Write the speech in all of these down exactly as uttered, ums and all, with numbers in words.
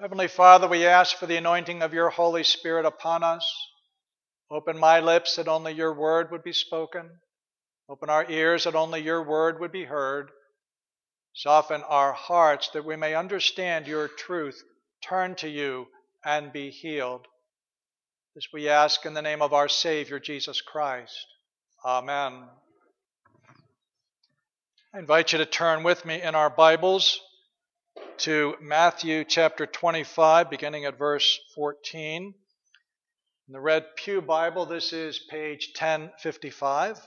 Heavenly Father, we ask for the anointing of your Holy Spirit upon us. Open my lips that only your word would be spoken. Open our ears that only your word would be heard. Soften our hearts that we may understand your truth, turn to you, and be healed. This we ask in the name of our Savior, Jesus Christ. Amen. I invite you to turn with me in our Bibles to Matthew chapter twenty-five, beginning at verse fourteen. In the Red Pew Bible, this is page ten fifty-five.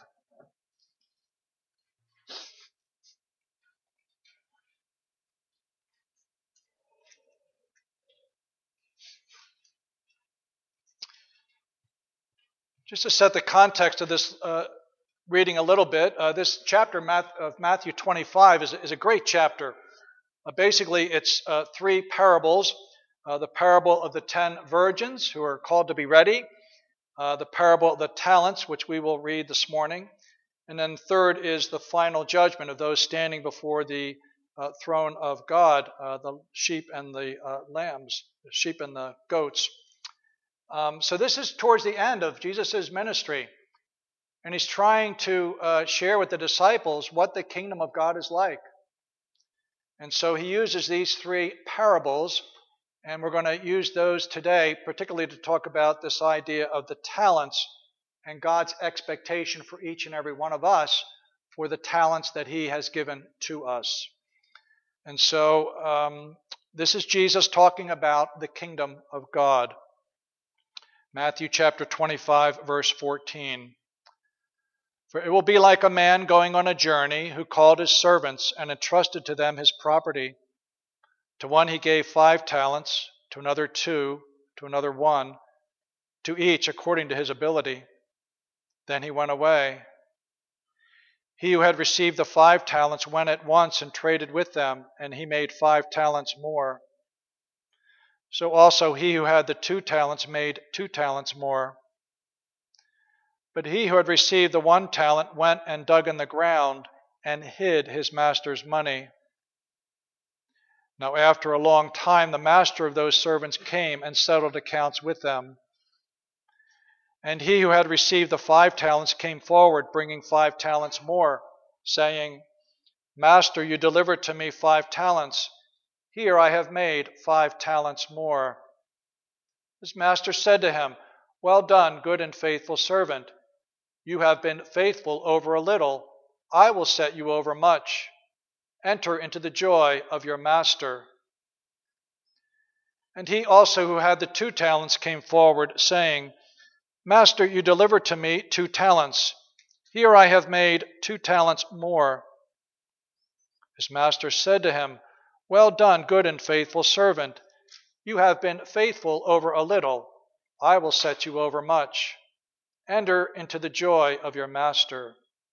Just to set the context of this uh, reading a little bit, uh, this chapter of Matthew twenty-five is, is a great chapter. Uh, basically, it's uh, three parables. Uh, the parable of the ten virgins who are called to be ready, uh, the parable of the talents, which we will read this morning, and then third is the final judgment of those standing before the uh, throne of God, uh, the sheep and the uh, lambs, the sheep and the goats. Um, so this is towards the end of Jesus' ministry, and he's trying to uh, share with the disciples what the kingdom of God is like. And so he uses these three parables, and we're going to use those today, particularly to talk about this idea of the talents and God's expectation for each and every one of us for the talents that he has given to us. And so um, this is Jesus talking about the kingdom of God. Matthew chapter twenty-five, verse fourteen. For it will be like a man going on a journey who called his servants and entrusted to them his property. To one he gave five talents, to another two, to another one, to each according to his ability. Then he went away. He who had received the five talents went at once and traded with them, and he made five talents more. So also he who had the two talents made two talents more. But he who had received the one talent went and dug in the ground and hid his master's money. Now after a long time the master of those servants came and settled accounts with them. And he who had received the five talents came forward, bringing five talents more, saying, Master, you delivered to me five talents. Here I have made five talents more. His master said to him, Well done, good and faithful servant. You have been faithful over a little. I will set you over much. Enter into the joy of your master. And he also who had the two talents came forward, saying, Master, you delivered to me two talents. Here I have made two talents more. His master said to him, Well done, good and faithful servant. You have been faithful over a little. I will set you over much. Enter into the joy of your master.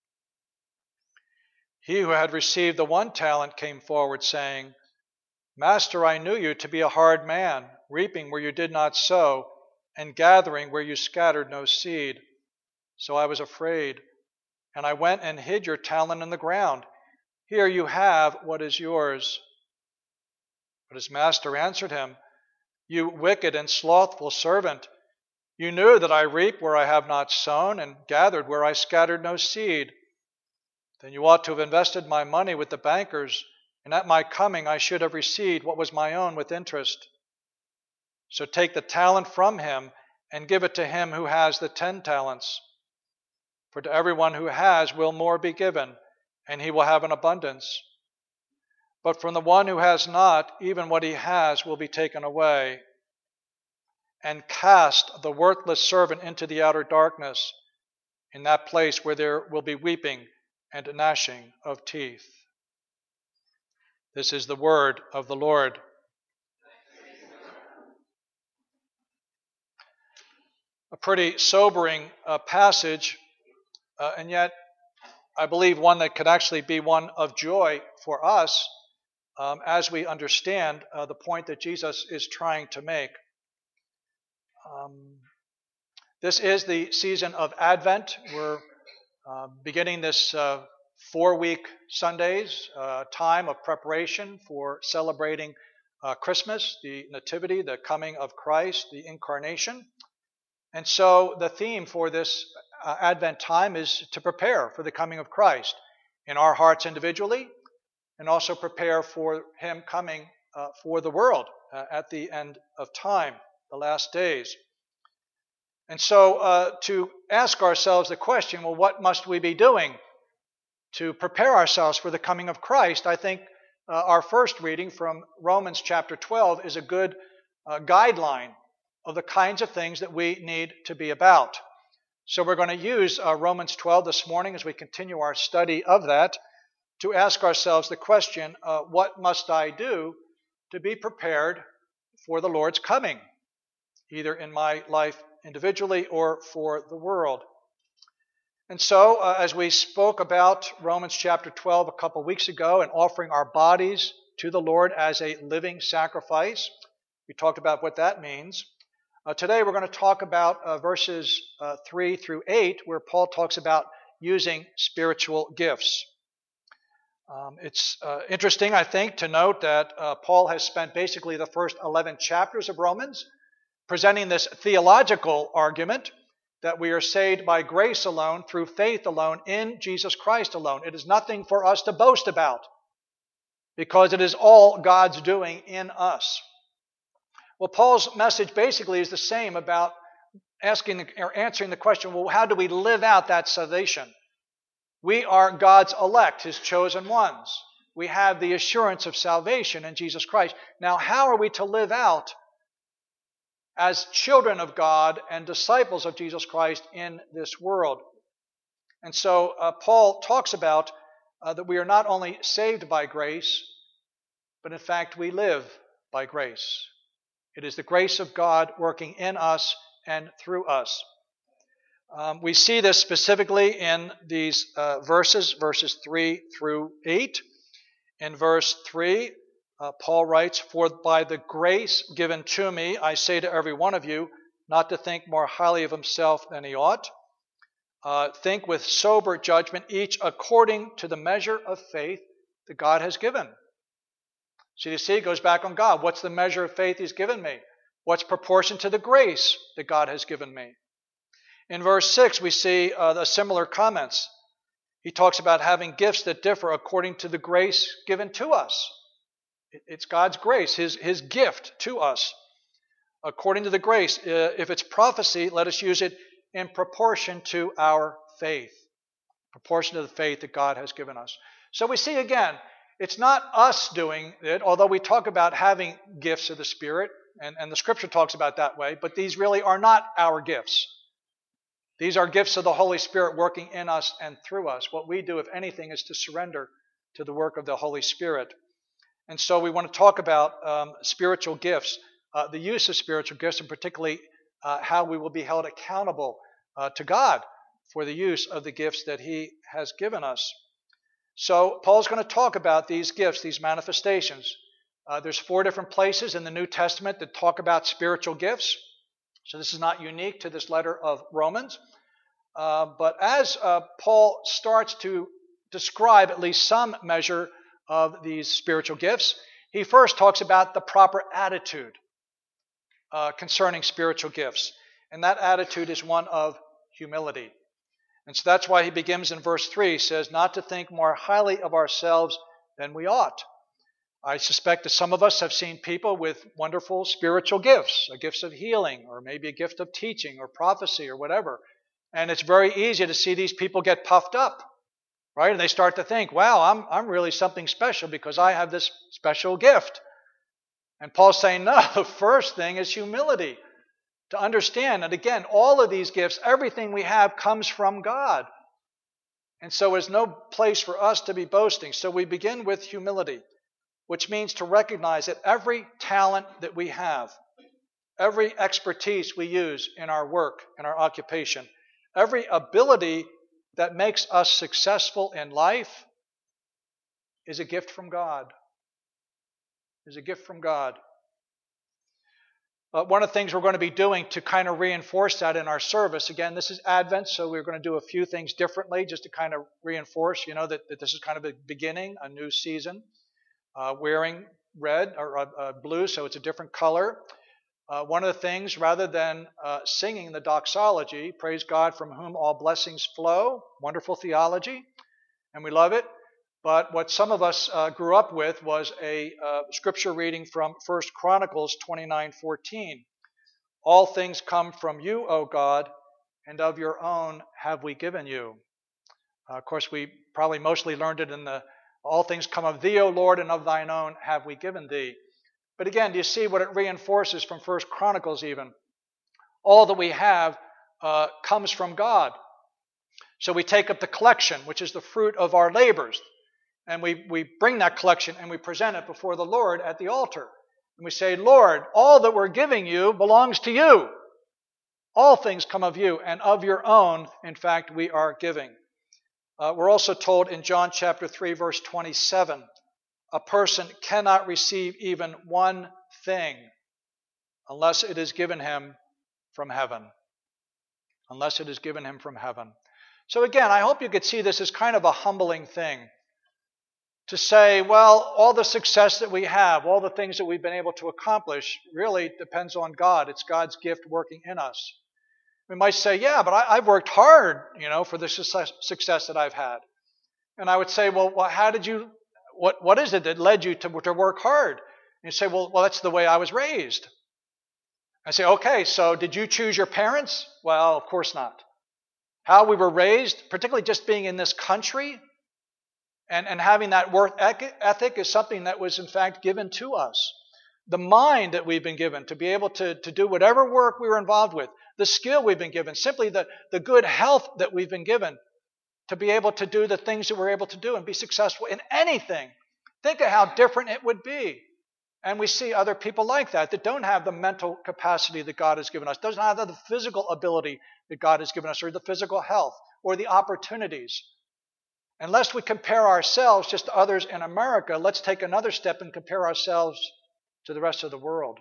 He who had received the one talent came forward, saying, Master, I knew you to be a hard man, reaping where you did not sow, and gathering where you scattered no seed. So I was afraid, and I went and hid your talent in the ground. Here you have what is yours. But his master answered him, You wicked and slothful servant, you knew that I reap where I have not sown, and gathered where I scattered no seed. Then you ought to have invested my money with the bankers, and at my coming I should have received what was my own with interest. So take the talent from him and give it to him who has the ten talents. For to everyone who has will more be given, and he will have an abundance. But from the one who has not, even what he has will be taken away. And cast the worthless servant into the outer darkness, in that place where there will be weeping and gnashing of teeth. This is the word of the Lord. A pretty sobering uh, passage, uh, and yet I believe one that could actually be one of joy for us um, as we understand uh, the point that Jesus is trying to make. Um, this is the season of Advent. We're uh, beginning this uh, four-week Sundays, uh, time of preparation for celebrating uh, Christmas, the Nativity, the coming of Christ, the Incarnation. And so the theme for this uh, Advent time is to prepare for the coming of Christ in our hearts individually, and also prepare for Him coming uh, for the world uh, at the end of time, the last days. And so uh, to ask ourselves the question, well, what must we be doing to prepare ourselves for the coming of Christ? I think uh, our first reading from Romans chapter twelve is a good uh, guideline of the kinds of things that we need to be about. So we're going to use uh, Romans twelve this morning as we continue our study of that to ask ourselves the question, uh, what must I do to be prepared for the Lord's coming, either in my life individually or for the world? And so, uh, as we spoke about Romans chapter twelve a couple weeks ago and offering our bodies to the Lord as a living sacrifice, we talked about what that means. Uh, today we're going to talk about uh, verses uh, three through eight, where Paul talks about using spiritual gifts. Um, it's uh, interesting, I think, to note that uh, Paul has spent basically the first eleven chapters of Romans presenting this theological argument that we are saved by grace alone, through faith alone, in Jesus Christ alone. It is nothing for us to boast about, because it is all God's doing in us. Well, Paul's message basically is the same about asking or answering the question, well, how do we live out that salvation? We are God's elect, His chosen ones. We have the assurance of salvation in Jesus Christ. Now, how are we to live out as children of God and disciples of Jesus Christ in this world? And so uh, Paul talks about uh, that we are not only saved by grace, but in fact we live by grace. It is the grace of God working in us and through us. Um, we see this specifically in these uh, verses, verses three through eight. In verse three, uh, Paul writes, "For by the grace given to me, I say to every one of you, not to think more highly of himself than he ought. Uh, think with sober judgment, each according to the measure of faith that God has given." So you see, it goes back on God. What's the measure of faith He's given me? What's proportion to the grace that God has given me? In verse six, we see uh, the similar comments. He talks about having gifts that differ according to the grace given to us. It's God's grace, His, His gift to us. According to the grace, uh, if it's prophecy, let us use it in proportion to our faith. Proportion to the faith that God has given us. So we see again, it's not us doing it, although we talk about having gifts of the Spirit, and, and the Scripture talks about that way, but these really are not our gifts. These are gifts of the Holy Spirit working in us and through us. What we do, if anything, is to surrender to the work of the Holy Spirit. And so we want to talk about um, spiritual gifts, uh, the use of spiritual gifts, and particularly uh, how we will be held accountable uh, to God for the use of the gifts that He has given us. So Paul's going to talk about these gifts, these manifestations. Uh, there's four different places in the New Testament that talk about spiritual gifts. So this is not unique to this letter of Romans. Uh, but as uh, Paul starts to describe at least some measure of these spiritual gifts, he first talks about the proper attitude uh, concerning spiritual gifts. And that attitude is one of humility. And so that's why he begins in verse three. He says, not to think more highly of ourselves than we ought. I suspect that some of us have seen people with wonderful spiritual gifts, a gift of healing, or maybe a gift of teaching or prophecy or whatever. And it's very easy to see these people get puffed up, right? And they start to think, wow, I'm, I'm really something special because I have this special gift. And Paul's saying, no, the first thing is humility. To understand that, again, all of these gifts, everything we have comes from God. And so there's no place for us to be boasting. So we begin with humility, which means to recognize that every talent that we have, every expertise we use in our work, in our occupation, every ability that makes us successful in life is a gift from God. Is a gift from God. Uh, one of the things we're going to be doing to kind of reinforce that in our service, again, this is Advent, so we're going to do a few things differently just to kind of reinforce, you know, that, that this is kind of a beginning, a new season. Uh, wearing red or uh, uh, blue, so it's a different color. Uh, one of the things, rather than uh, singing the doxology, praise God from whom all blessings flow, wonderful theology, and we love it. But what some of us uh, grew up with was a uh, scripture reading from First Chronicles twenty-nine fourteen. All things come from you, O God, and of your own have we given you. Uh, of course, we probably mostly learned it in the all things come of thee, O Lord, and of thine own have we given thee. But again, do you see what it reinforces from First Chronicles even? All that we have uh, comes from God. So we take up the collection, which is the fruit of our labors, and we, we bring that collection and we present it before the Lord at the altar. And we say, Lord, all that we're giving you belongs to you. All things come of you, and of your own, in fact, we are giving. Uh, we're also told in John chapter three, verse twenty-seven, a person cannot receive even one thing unless it is given him from heaven. Unless it is given him from heaven. So again, I hope you could see this as kind of a humbling thing. To say, well, all the success that we have, all the things that we've been able to accomplish really depends on God. It's God's gift working in us. We might say, yeah, but I, I've worked hard, you know, for the success, success that I've had. And I would say, well, well how did you, what, what is it that led you to, to work hard? And you say, well, well, that's the way I was raised. I say, okay, so did you choose your parents? Well, of course not. How we were raised, particularly just being in this country, and, and having that work ethic is something that was in fact given to us. The mind that we've been given to be able to, to do whatever work we were involved with, the skill we've been given, simply the, the good health that we've been given to be able to do the things that we're able to do and be successful in anything. Think of how different it would be. And we see other people like that, that don't have the mental capacity that God has given us, doesn't have the physical ability that God has given us, or the physical health, or the opportunities. Unless we compare ourselves just to others in America, let's take another step and compare ourselves to the rest of the world.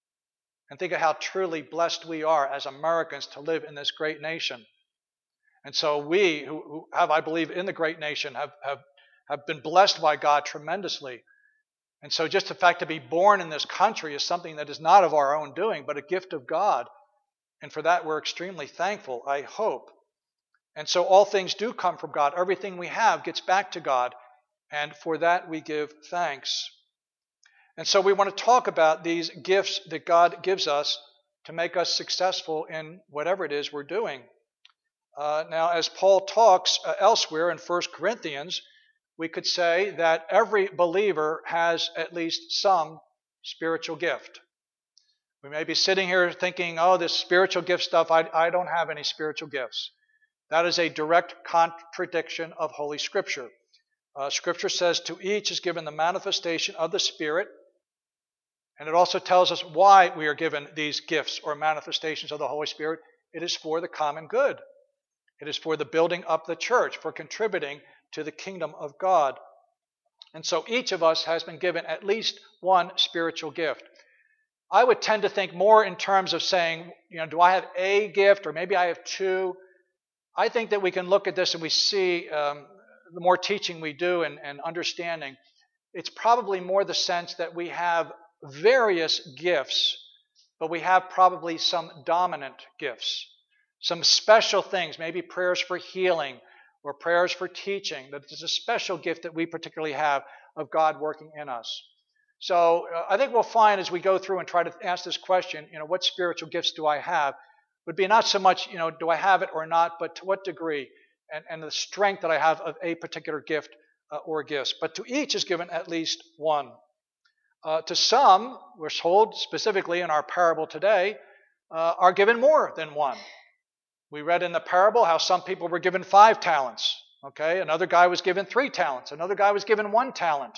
And think of how truly blessed we are as Americans to live in this great nation. And so we who, who have, I believe, in the great nation have, have, have been blessed by God tremendously. And so just the fact to be born in this country is something that is not of our own doing, but a gift of God. And for that, we're extremely thankful, I hope. And so all things do come from God. Everything we have gets back to God. And for that, we give thanks. And so we want to talk about these gifts that God gives us to make us successful in whatever it is we're doing. Uh, now, as Paul talks uh, elsewhere in First Corinthians, we could say that every believer has at least some spiritual gift. We may be sitting here thinking, oh, this spiritual gift stuff, I, I don't have any spiritual gifts. That is a direct contradiction of Holy Scripture. Uh, Scripture says to each is given the manifestation of the Spirit, and it also tells us why we are given these gifts or manifestations of the Holy Spirit. It is for the common good. It is for the building up the church, for contributing to the kingdom of God. And so each of us has been given at least one spiritual gift. I would tend to think more in terms of saying, you know, do I have a gift or maybe I have two? I think that we can look at this and we see um, the more teaching we do and, and understanding, it's probably more the sense that we have various gifts, but we have probably some dominant gifts, some special things, maybe prayers for healing or prayers for teaching, that it's a special gift that we particularly have of God working in us. So uh, I think we'll find as we go through and try to ask this question, you know, what spiritual gifts do I have? Would be not so much, you know, do I have it or not, but to what degree and, and the strength that I have of a particular gift uh, or gifts. But to each is given at least one. Uh, to some, we're told specifically in our parable today, uh, are given more than one. We read in the parable how some people were given five talents. Okay, another guy was given three talents. Another guy was given one talent.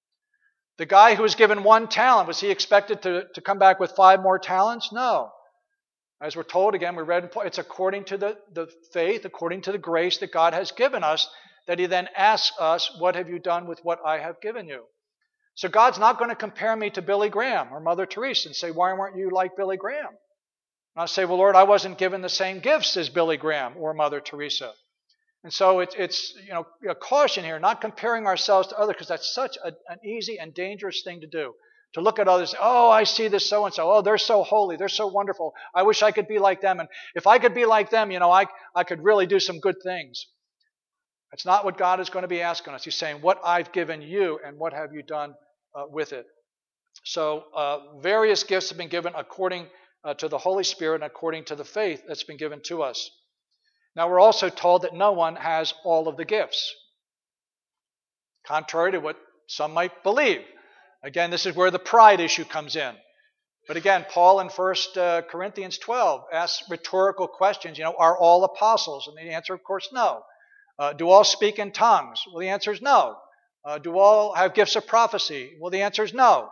The guy who was given one talent, was he expected to, to come back with five more talents? No. As we're told, again, we read, it's according to the, the faith, according to the grace that God has given us, that he then asks us, what have you done with what I have given you? So God's not going to compare me to Billy Graham or Mother Teresa and say, why weren't you like Billy Graham? And I'll say, well, Lord, I wasn't given the same gifts as Billy Graham or Mother Teresa. And so it's, it's you know, a caution here, not comparing ourselves to others, because that's such a, an easy and dangerous thing to do. To look at others, oh, I see this so-and-so. Oh, they're so holy. They're so wonderful. I wish I could be like them. And if I could be like them, you know, I, I could really do some good things. That's not what God is going to be asking us. He's saying, what I've given you and what have you done uh, with it? So uh, various gifts have been given according uh, to the Holy Spirit and according to the faith that's been given to us. Now, we're also told that no one has all of the gifts, contrary to what some might believe. Again, this is where the pride issue comes in. But again, Paul in First Corinthians twelve asks rhetorical questions. You know, are all apostles? And the answer, of course, no. Uh, do all speak in tongues? Well, the answer is no. Uh, do all have gifts of prophecy? Well, the answer is no.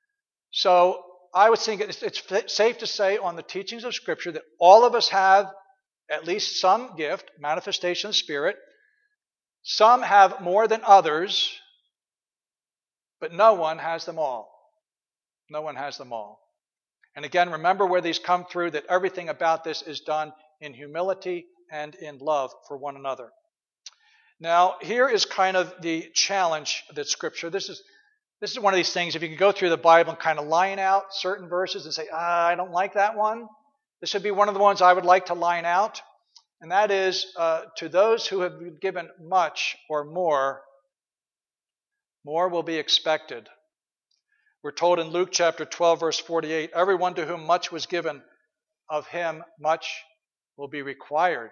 So I would think it's, it's safe to say on the teachings of Scripture that all of us have at least some gift, manifestation of the Spirit. Some have more than others, but no one has them all. No one has them all. And again, remember where these come through, that everything about this is done in humility and in love for one another. Now, here is kind of the challenge that Scripture, this is this is one of these things, if you can go through the Bible and kind of line out certain verses and say, ah, I don't like that one. This would be one of the ones I would like to line out. And that is, uh, to those who have been given much or more, more will be expected. We're told in Luke chapter twelve, verse forty-eight, everyone to whom much was given, of him much will be required.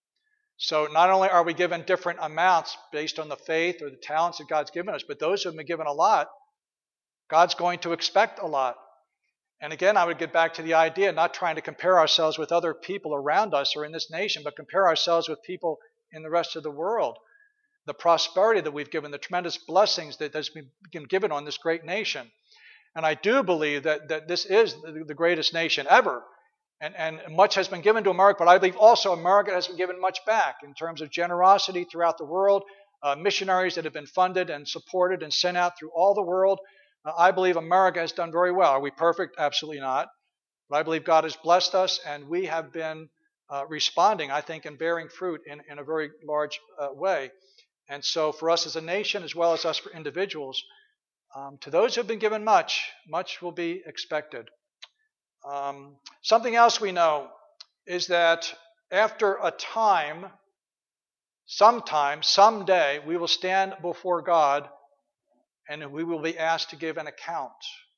So not only are we given different amounts based on the faith or the talents that God's given us, but those who have been given a lot, God's going to expect a lot. And again, I would get back to the idea, not trying to compare ourselves with other people around us or in this nation, but compare ourselves with people in the rest of the world. The prosperity that we've given, the tremendous blessings that has been given on this great nation. And I do believe that, that this is the, the greatest nation ever. And, and much has been given to America, but I believe also America has been given much back in terms of generosity throughout the world, uh, missionaries that have been funded and supported and sent out through all the world. Uh, I believe America has done very well. Are we perfect? Absolutely not. But I believe God has blessed us, and we have been uh, responding, I think, and bearing fruit in, in a very large uh, way. And so for us as a nation, as well as us for individuals, um, to those who have been given much, much will be expected. Um, something else we know is that after a time, sometime, someday, we will stand before God and we will be asked to give an account.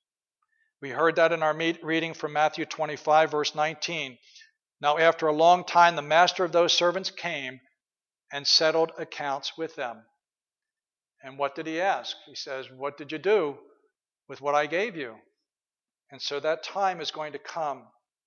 We heard that in our reading from Matthew twenty-five, verse nineteen. Now, after a long time, the master of those servants came and settled accounts with them. And what did he ask? He says, what did you do with what I gave you? And so that time is going to come.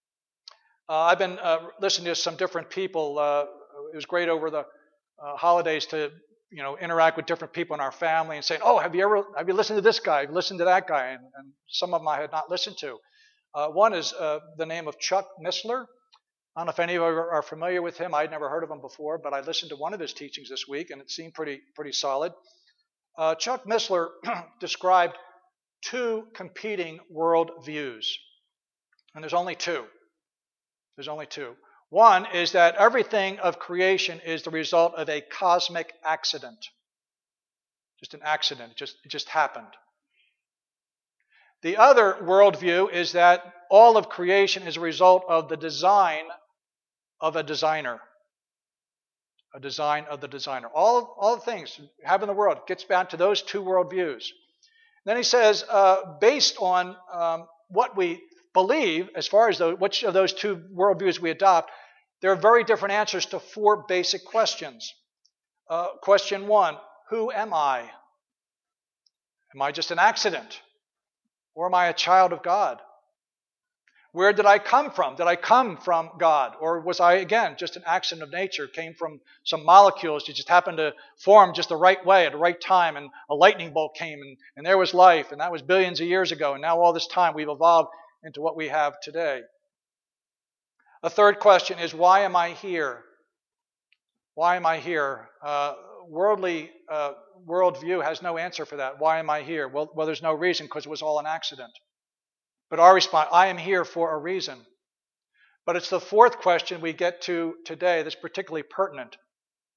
Uh, I've been uh, listening to some different people. Uh, it was great over the uh, holidays to, you know, interact with different people in our family and saying, "Oh, have you ever have you listened to this guy? Have you listened to that guy?" And, and some of them I had not listened to. Uh, one is uh, the name of Chuck Missler. I don't know if any of you are familiar with him. I'd never heard of him before, but I listened to one of his teachings this week, and it seemed pretty pretty solid. Uh, Chuck Missler described two competing world views. And there's only two. There's only two. One is that everything of creation is the result of a cosmic accident. Just an accident. It just, it just happened. The other worldview is that all of creation is a result of the design of a designer. A design of the designer. All, all the things we have in the world gets back to those two worldviews. Then he says, uh, based on um, what we believe, as far as the, which of those two worldviews we adopt, there are very different answers to four basic questions. Uh, question one, who am I? Am I just an accident? Or am I a child of God? Where did I come from? Did I come from God? Or was I, again, just an accident of nature, came from some molecules that just happened to form just the right way at the right time, and a lightning bolt came, and, and there was life, and that was billions of years ago, and now all this time we've evolved into what we have today. A third question is, why am I here? Why am I here? Uh, worldly uh, worldview has no answer for that. Why am I here? Well, well there's no reason, because it was all an accident. But our response, I am here for a reason. But it's the fourth question we get to today that's particularly pertinent.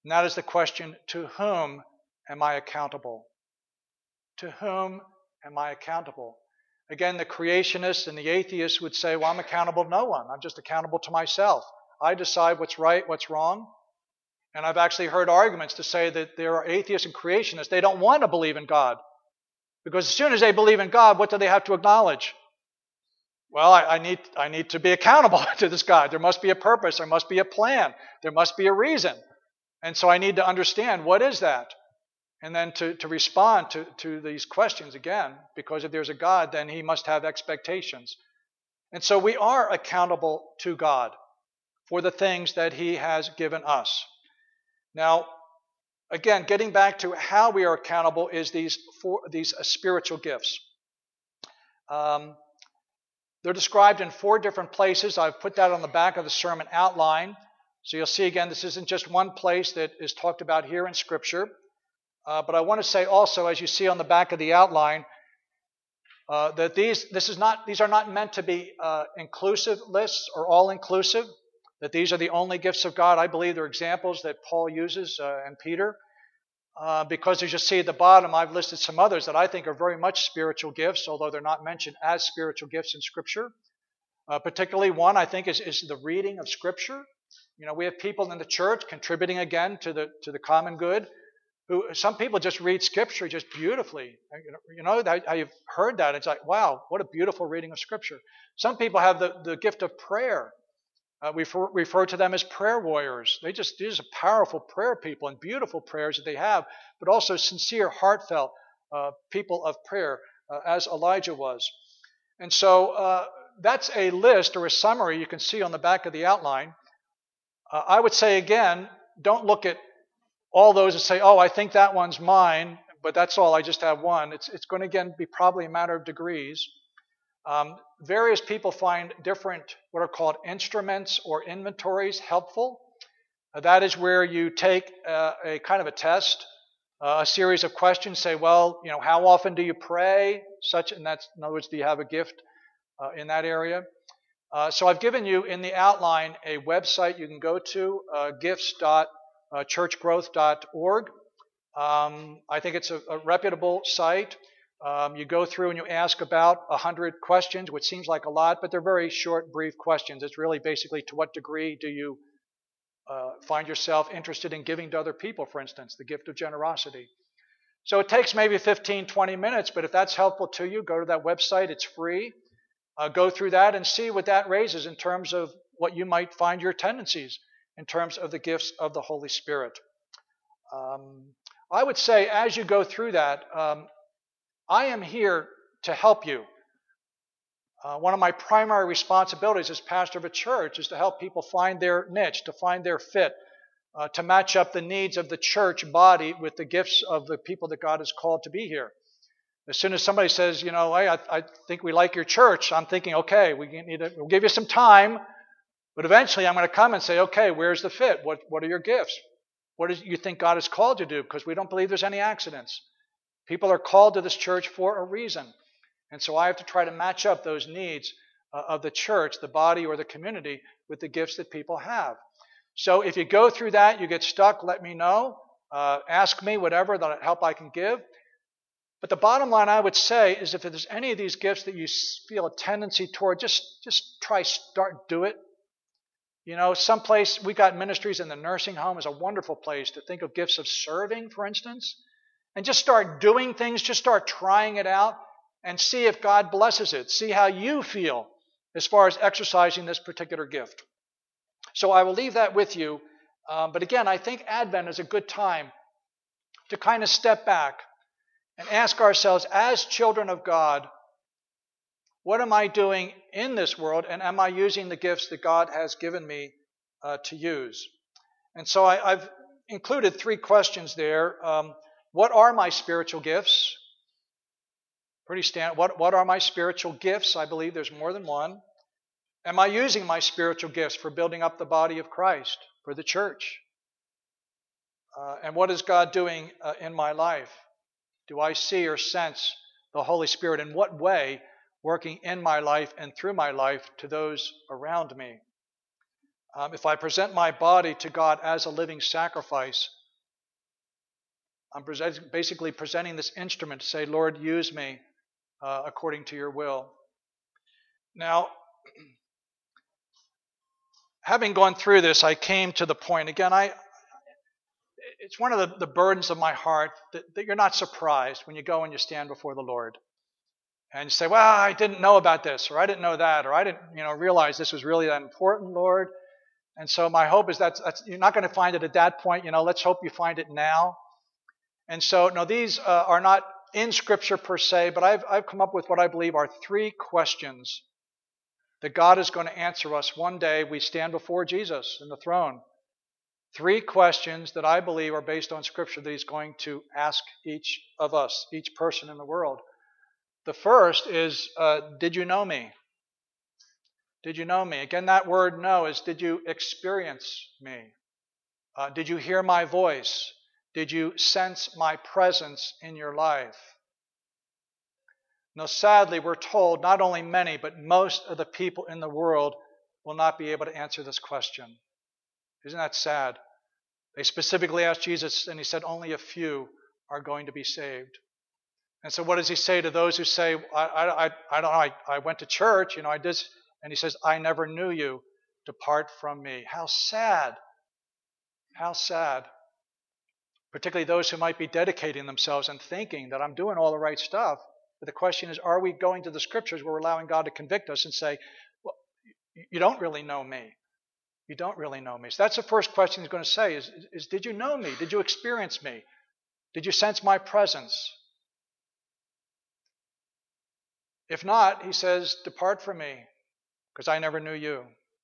And that is the question, to whom am I accountable? To whom am I accountable? Again, the creationists and the atheists would say, well, I'm accountable to no one. I'm just accountable to myself. I decide what's right, what's wrong. And I've actually heard arguments to say that there are atheists and creationists. They don't want to believe in God. Because as soon as they believe in God, what do they have to acknowledge? Well, I, I need I need to be accountable to this God. There must be a purpose. There must be a plan. There must be a reason. And so I need to understand, what is that? And then to, to respond to, to these questions again, because if there's a God, then he must have expectations. And so we are accountable to God for the things that he has given us. Now, again, getting back to how we are accountable is these four, these uh, spiritual gifts. Um, they're described in four different places. I've put that on the back of the sermon outline. So you'll see again, this isn't just one place that is talked about here in Scripture. Uh, but I want to say also, as you see on the back of the outline, uh, that these this is not these are not meant to be uh, inclusive lists or all inclusive. That these are the only gifts of God. I believe they're examples that Paul uses uh, and Peter, uh, because as you see at the bottom, I've listed some others that I think are very much spiritual gifts, although they're not mentioned as spiritual gifts in Scripture. Uh, particularly one I think is is the reading of Scripture. You know, we have people in the church contributing again to the to the common good. Who some people just read Scripture just beautifully. You know, I've heard that. It's like, wow, what a beautiful reading of Scripture. Some people have the, the gift of prayer. Uh, we refer, refer to them as prayer warriors. They just, these are powerful prayer people and beautiful prayers that they have, but also sincere, heartfelt uh, people of prayer, uh, as Elijah was. And so uh, that's a list or a summary you can see on the back of the outline. Uh, I would say again, don't look at all those and say, oh, I think that one's mine, but that's all, I just have one. It's, it's going to, again, be probably a matter of degrees. Um, various people find different, what are called instruments or inventories, helpful. Uh, that is where you take uh, a kind of a test, uh, a series of questions, say, well, you know, how often do you pray? Such, and that's, in other words, do you have a gift uh, in that area? Uh, so I've given you in the outline a website you can go to, uh, gifts dot church growth dot org. Um, I think it's a, a reputable site. Um, you go through and you ask about one hundred questions, which seems like a lot, but they're very short, brief questions. It's really basically, to what degree do you uh, find yourself interested in giving to other people, for instance, the gift of generosity. So it takes maybe fifteen, twenty minutes, but if that's helpful to you, go to that website. It's free. Uh, go through that and see what that raises in terms of what you might find your tendencies in terms of the gifts of the Holy Spirit. Um, I would say as you go through that, um, I am here to help you. Uh, one of my primary responsibilities as pastor of a church is to help people find their niche, to find their fit, uh, to match up the needs of the church body with the gifts of the people that God has called to be here. As soon as somebody says, you know, hey, I, I think we like your church, I'm thinking, okay, we need to, we'll give you some time. But eventually I'm going to come and say, okay, where's the fit? What, what are your gifts? What do you think God has called you to do? Because we don't believe there's any accidents. People are called to this church for a reason. And so I have to try to match up those needs uh, of the church, the body, or the community with the gifts that people have. So if you go through that, you get stuck, let me know. Uh, ask me whatever that help I can give. But the bottom line I would say is if there's any of these gifts that you feel a tendency toward, just, just try, start, do it. You know, someplace, we got ministries in the nursing home is a wonderful place to think of gifts of serving, for instance, and just start doing things, just start trying it out and see if God blesses it. See how you feel as far as exercising this particular gift. So I will leave that with you. Um, but again, I think Advent is a good time to kind of step back and ask ourselves, as children of God, what am I doing in this world, and am I using the gifts that God has given me uh, to use? And so I, I've included three questions there. Um, what are my spiritual gifts? Pretty standard. What, what are my spiritual gifts? I believe there's more than one. Am I using my spiritual gifts for building up the body of Christ, for the church? Uh, and what is God doing uh, in my life? Do I see or sense the Holy Spirit? In what way working in my life and through my life to those around me? Um, if I present my body to God as a living sacrifice, I'm basically presenting this instrument to say, Lord, use me uh, according to your will. Now, having gone through this, I came to the point, again, I it's one of the, the burdens of my heart that, that you're not surprised when you go and you stand before the Lord. And you say, well, I didn't know about this, or I didn't know that, or I didn't you know, realize this was really that important, Lord. And so my hope is that that's, you're not going to find it at that point. You know, let's hope you find it now. And so, no, these uh, are not in Scripture per se, but I've, I've come up with what I believe are three questions that God is going to answer us one day we stand before Jesus in the throne. Three questions that I believe are based on Scripture that He's going to ask each of us, each person in the world. The first is, uh, did you know me? Did you know me? Again, that word know is, did you experience me? Uh, did you hear my voice? Did you sense my presence in your life? Now, sadly, we're told not only many, but most of the people in the world will not be able to answer this question. Isn't that sad? They specifically asked Jesus, and He said only a few are going to be saved. And so what does He say to those who say, I, I, I, I don't know, I, I went to church, you know, I did, and He says, I never knew you. Depart from me. How sad. How sad. Particularly those who might be dedicating themselves and thinking that I'm doing all the right stuff. But the question is, are we going to the Scriptures where we're allowing God to convict us and say, well, you don't really know me. You don't really know me. So that's the first question He's going to say is, is, did you know me? Did you experience me? Did you sense my presence? If not, He says, depart from me, because I never knew you.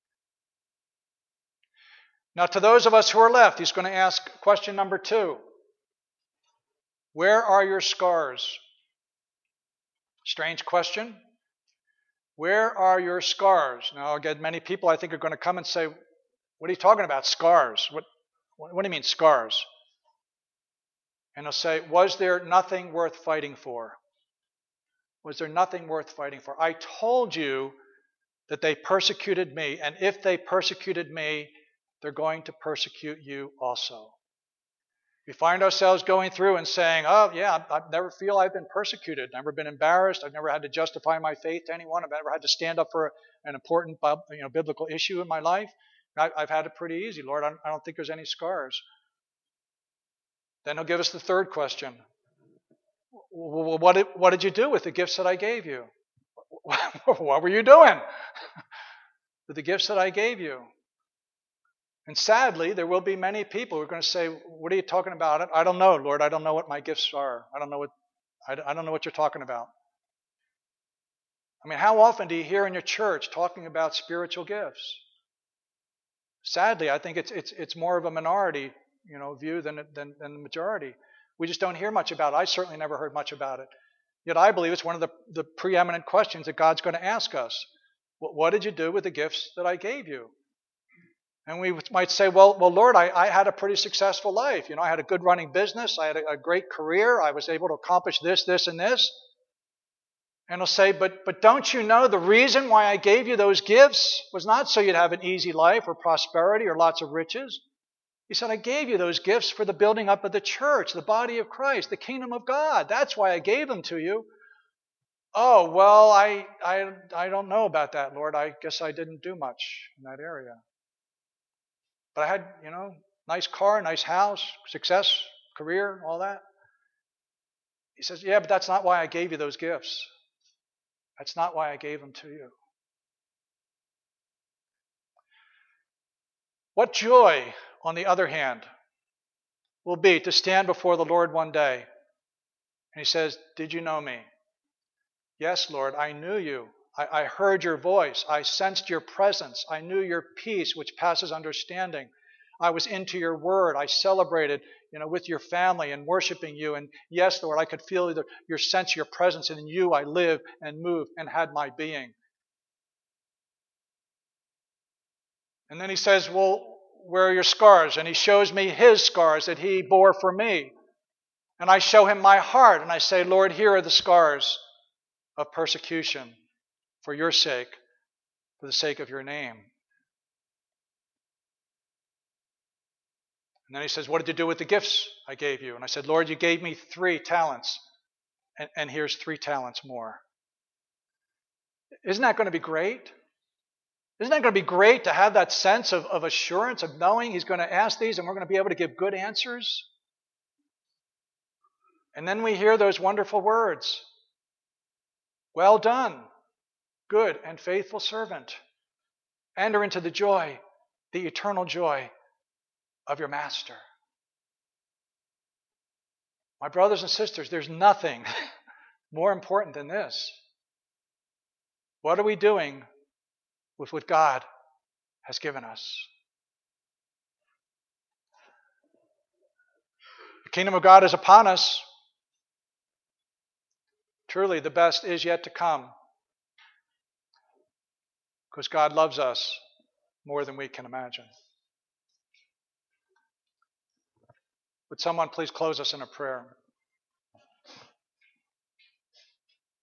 Now, to those of us who are left, He's going to ask question number two. Where are your scars? Strange question. Where are your scars? Now, again, many people I think are going to come and say, what are you talking about, scars? What, what do you mean, scars? And they'll say, was there nothing worth fighting for? Was there nothing worth fighting for? I told you that they persecuted me, and if they persecuted me, they're going to persecute you also. We find ourselves going through and saying, oh, yeah, I never feel I've been persecuted, never been embarrassed, I've never had to justify my faith to anyone, I've never had to stand up for an important you know, biblical issue in my life. I've had it pretty easy, Lord. I don't think there's any scars. Then He'll give us the third question. Well, what did, what did you do with the gifts that I gave you? What were you doing with the gifts that I gave you? And sadly, there will be many people who are going to say, what are you talking about? I don't know, Lord. I don't know what my gifts are. I don't know what, I don't know what you're talking about. I mean, how often do you hear in your church talking about spiritual gifts? Sadly, I think it's it's it's more of a minority, you know, view than than than the majority. We just don't hear much about it. I certainly never heard much about it. Yet I believe it's one of the, the preeminent questions that God's going to ask us. What, what did you do with the gifts that I gave you? And we might say, well, well, Lord, I, I had a pretty successful life. You know, I had a good running business. I had a, a great career. I was able to accomplish this, this, and this. And He'll say, but, but don't you know the reason why I gave you those gifts was not so you'd have an easy life or prosperity or lots of riches. He said, I gave you those gifts for the building up of the church, the body of Christ, the kingdom of God. That's why I gave them to you. Oh, well, I, I, I don't know about that, Lord. I guess I didn't do much in that area. But I had, you know, nice car, nice house, success, career, all that. He says, yeah, but that's not why I gave you those gifts. That's not why I gave them to you. What joy, on the other hand, will be to stand before the Lord one day. And He says, did you know me? Yes, Lord, I knew you. I, I heard your voice. I sensed your presence. I knew your peace, which passes understanding. I was into your word. I celebrated, you know, with your family and worshiping you. And yes, Lord, I could feel the, your sense, your presence. And in you I live and move and had my being. And then He says, well, where are your scars? And He shows me His scars that He bore for me. And I show Him my heart. And I say, Lord, here are the scars of persecution for your sake, for the sake of your name. And then he says, what did you do with the gifts I gave you? And I said, Lord, you gave me three talents, and, and here's three talents more. Isn't that going to be great? Isn't that going to be great to have that sense of, of assurance, of knowing He's going to ask these and we're going to be able to give good answers? And then we hear those wonderful words. Well done, good and faithful servant. Enter into the joy, the eternal joy of your master. My brothers and sisters, there's nothing more important than this. What are we doing with what God has given us? The kingdom of God is upon us. Truly, the best is yet to come, because God loves us more than we can imagine. Would someone please close us in a prayer?